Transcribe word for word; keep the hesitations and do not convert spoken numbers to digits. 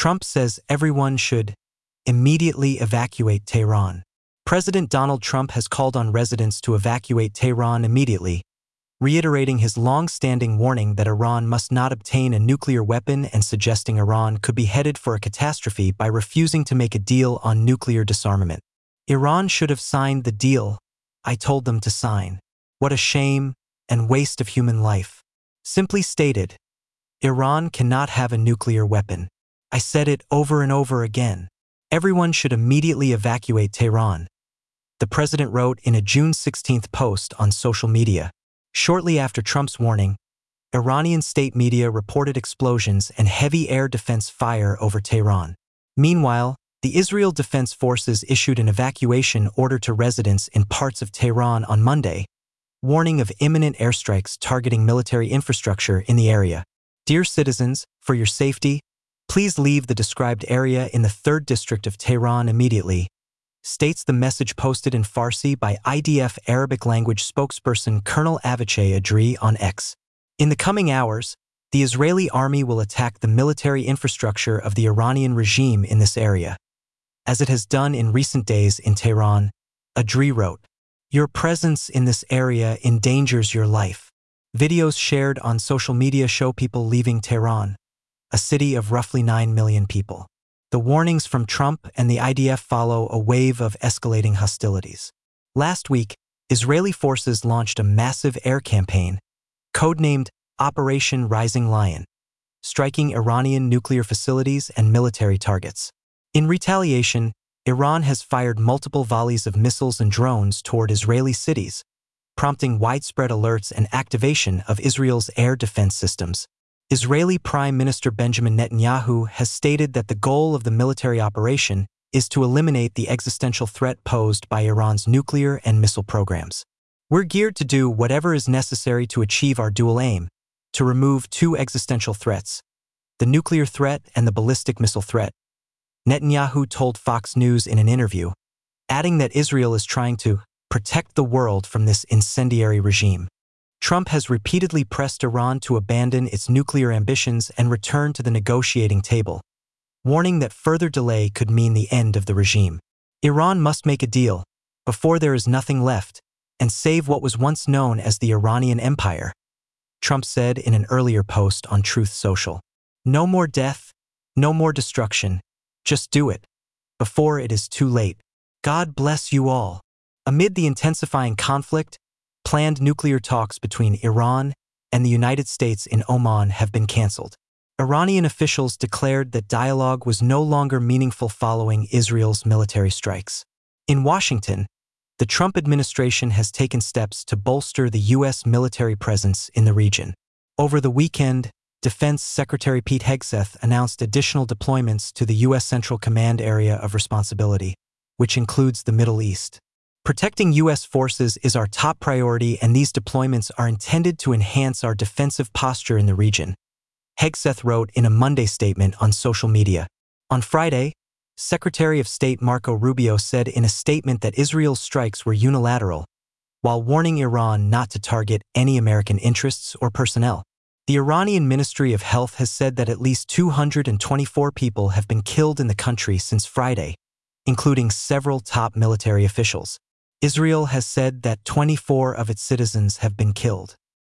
Trump says everyone should immediately evacuate Tehran. President Donald Trump has called on residents to evacuate Tehran immediately, reiterating his long-standing warning that Iran must not obtain a nuclear weapon and suggesting Iran could be headed for a catastrophe by refusing to make a deal on nuclear disarmament. Iran should have signed the deal I told them to sign. What a shame and waste of human life. Simply stated, Iran cannot have a nuclear weapon. I said it over and over again. Everyone should immediately evacuate Tehran, the president wrote in a June sixteenth post on social media. Shortly after Trump's warning, Iranian state media reported explosions and heavy air defense fire over Tehran. Meanwhile, the Israel Defense Forces issued an evacuation order to residents in parts of Tehran on Monday, warning of imminent airstrikes targeting military infrastructure in the area. Dear citizens, for your safety, please leave the described area in the third district of Tehran immediately, states the message posted in Farsi by I D F Arabic language spokesperson Colonel Avichai Adri on X. In the coming hours, the Israeli army will attack the military infrastructure of the Iranian regime in this area, as it has done in recent days in Tehran, Adri wrote. Your presence in this area endangers your life. Videos shared on social media show people leaving Tehran, a city of roughly nine million people. The warnings from Trump and the I D F follow a wave of escalating hostilities. Last week, Israeli forces launched a massive air campaign, codenamed Operation Rising Lion, striking Iranian nuclear facilities and military targets. In retaliation, Iran has fired multiple volleys of missiles and drones toward Israeli cities, prompting widespread alerts and activation of Israel's air defense systems. Israeli Prime Minister Benjamin Netanyahu has stated that the goal of the military operation is to eliminate the existential threat posed by Iran's nuclear and missile programs. We're geared to do whatever is necessary to achieve our dual aim, to remove two existential threats, the nuclear threat and the ballistic missile threat, Netanyahu told Fox News in an interview, adding that Israel is trying to protect the world from this incendiary regime. Trump has repeatedly pressed Iran to abandon its nuclear ambitions and return to the negotiating table, warning that further delay could mean the end of the regime. Iran must make a deal, before there is nothing left, and save what was once known as the Iranian Empire, Trump said in an earlier post on Truth Social. No more death, no more destruction, just do it, before it is too late. God bless you all. Amid the intensifying conflict, planned nuclear talks between Iran and the United States in Oman have been canceled. Iranian officials declared that dialogue was no longer meaningful following Israel's military strikes. In Washington, the Trump administration has taken steps to bolster the U S military presence in the region. Over the weekend, Defense Secretary Pete Hegseth announced additional deployments to the U S Central Command Area of Responsibility, which includes the Middle East. Protecting U S forces is our top priority, and these deployments are intended to enhance our defensive posture in the region, Hegseth wrote in a Monday statement on social media. On Friday, Secretary of State Marco Rubio said in a statement that Israel's strikes were unilateral, while warning Iran not to target any American interests or personnel. The Iranian Ministry of Health has said that at least two hundred twenty-four people have been killed in the country since Friday, including several top military officials. Israel has said that twenty-four of its citizens have been killed.